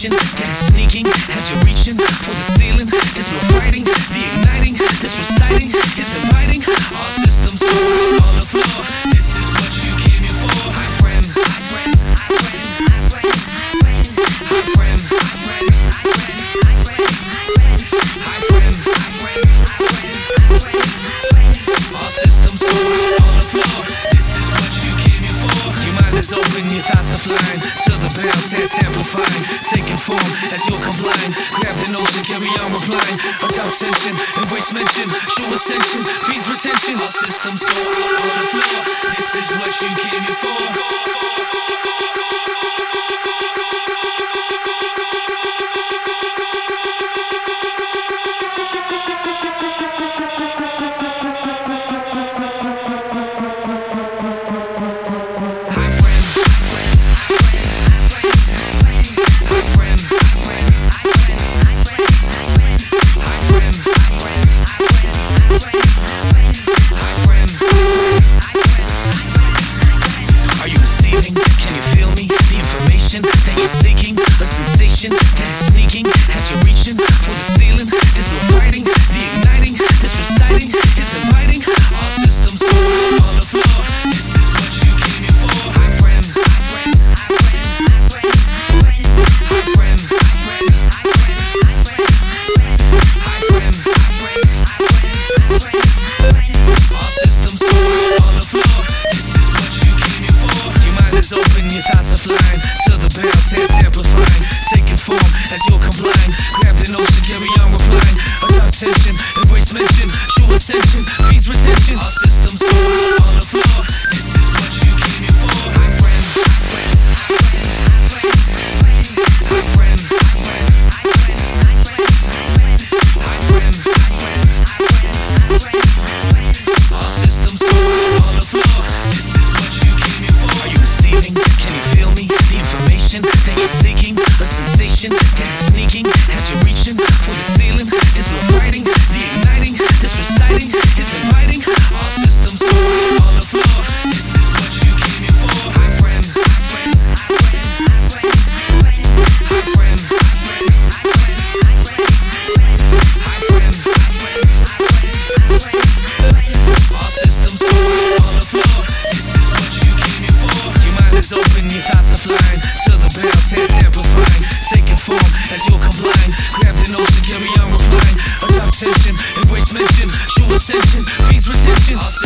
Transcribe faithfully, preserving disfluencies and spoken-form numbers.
sensation that is sneaking as you're reaching for the ceiling. There's no fighting, the igniting, this reciting is inviting. All systems go out on the floor. This is what you came here for. Hi friend, hi friend, hi friend, hi friend, hi friend, hi friend, hi friend, hi friend, hi friend, hi friend. All systems go out on the floor. This is what you came here for. Your mind is open, your thoughts are flying. To the bounce, that's amplifying. Taking form as you're complying. Grab the notion, carry on replying. On top tension, embrace mention. Show ascension, feeds retention. All systems go out on the floor. This is what you came here for. That you're seeking, a sensation that is sneaking as you're reaching for the ceiling. There's no fighting, the igniting, this reciting is inviting. All systems go out on the floor. This is what you came here for. Hi friend, hi friend, hi friend, hi friend, hi friend, hi friend, hi friend, hi friend. All systems go out on the floor. This is what you came here for. Your mind is open, your thoughts are flying. Bounce, hands amplifying, taking form as you're complying. Grab the notion, carry on replying. On top tension, embrace mention. Show ascension, feeds retention. All systems go out on the floor. This is what you came here for. Hi friend, hi friend, hi friend, hi friend, hi friend, hi friend. All systems go out on the floor. This is what you came here for. Are you receiving? Can you feel me? The information that you're seeking, a sensation that is sneaking as you're reaching for the ceiling. There's no fighting, the igniting, this reciting is inviting. All systems go out on the floor. This is what you came here for. Hi friend, hi friend, hi friend, hi friend, hi friend, hi friend, hi friend. All systems go out on the floor. This is what you came here for. Your mind is open, your thoughts are flying. To the bounce, hands amplifying. Taking form as you're complying. Grab the notion, carry on replying. On top tension, embrace mention. Show ascension, feeds retention. All